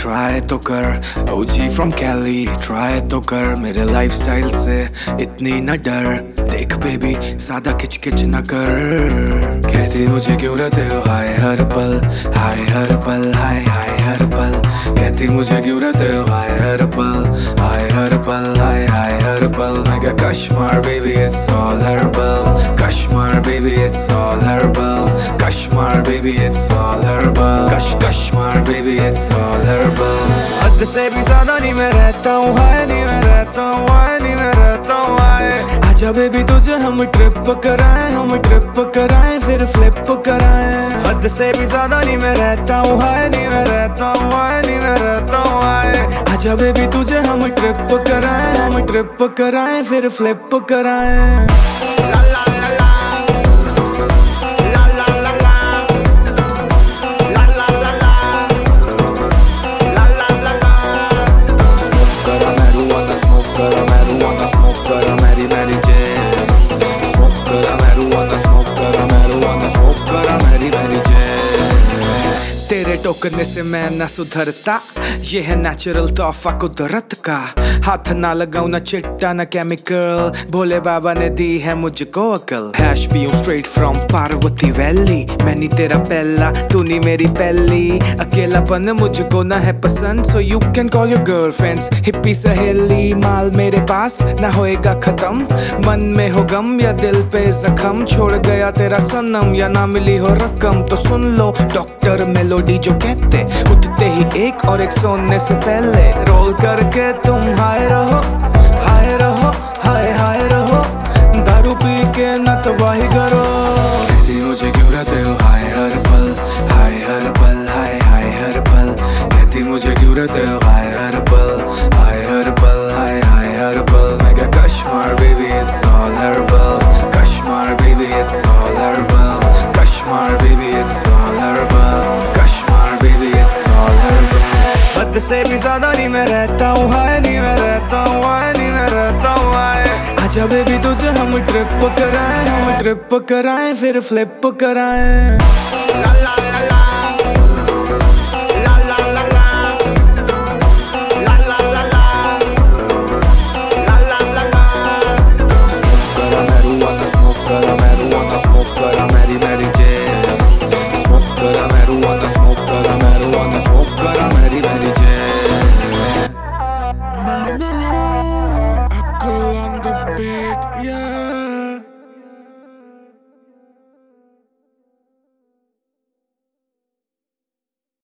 Try तो कर ओजी from Kelly, try तो कर मेरे लाइफस्टाइल से इतनी न डर। देख बेबी सादा खिच खिच न कर, कहती मुझे क्यों रहते हो हाय हर पल, हाय हर पल, हाय हाय हर पल। कहती मुझे क्यों रहते हो हाय हर पल, हाय हर पल, हाय हाय हर पल। मैं क्या Kashmir baby it's all herbal, Kashmir baby it's all herbal, Kashmir baby it's all herbal, Kashmir baby it's all herbal. हद से भी ज्यादा नहीं मैं रहता हूँ हाय, नहीं मैं रहता हूँ हाय, नहीं मैं रहता हूँ हाय। आजा बेबी तुझे हम ट्रिप कराएं, हम ट्रिप कराएं फिर फ्लिप कराएं। हद से भी ज्यादा नहीं मैं रहता हूँ हाय, नहीं मैं रहता हूँ हाय, नहीं मैं रहता हूँ हाय। आजा बेबी तुझे हम ट्रिप कराएं, हम ट्रिप कराएं फिर फ्लिप कराएं। ला ला ला ला तेरे टोकने से मैं न सुधरता, ये है नेचुरल तोहफा कुदरत का। हाथ ना लगाऊं ना चिट्टा ना केमिकल, भोले बाबा ने दी है मुझको अकल। हैश पीऊं स्ट्रेट फ्रॉम पार्वती वैली, मैं नहीं तेरा पहला तू नहीं मेरी पहली। अकेलापन मुझको ना है पसंद, so you can call your girlfriends hippie सहेली। माल मेरे पास ना होएगा खत्म, मन में हो गम या दिल पे जख्म। छोड़ गया तेरा सनम या ना मिली हो रकम, तो सुन लो डॉक्टर मेलोडी जो कहते, उठते ही एक और एक सोने से पहले। रोल करके तुम हाय रहो, हाय रहो, हाय हाय रहो, दारू पी के न तबाही करो। कहती मुझे क्यों रहते हो हाय हर पल, हाय हर पल, हाय हाय हर पल। कहती मुझे क्यों रहते हो हाय हर पल, हाय हर पल, हाय हाय हर पल। मैं क्या Kashmir baby it's all herbal, Kashmir baby it's all herbal, Kashmir baby it's all herbal, Kashmir baby it's all herbal. हद से भी ज्यादा नहीं मैं रहता हूँ हाय, नहीं मैं रहता हूँ हाय, नहीं मैं रहता हूँ हाय। आजा बेबी तुझे हम ट्रिप कराएं, हम ट्रिप कराएं फिर फ्लिप कराएं।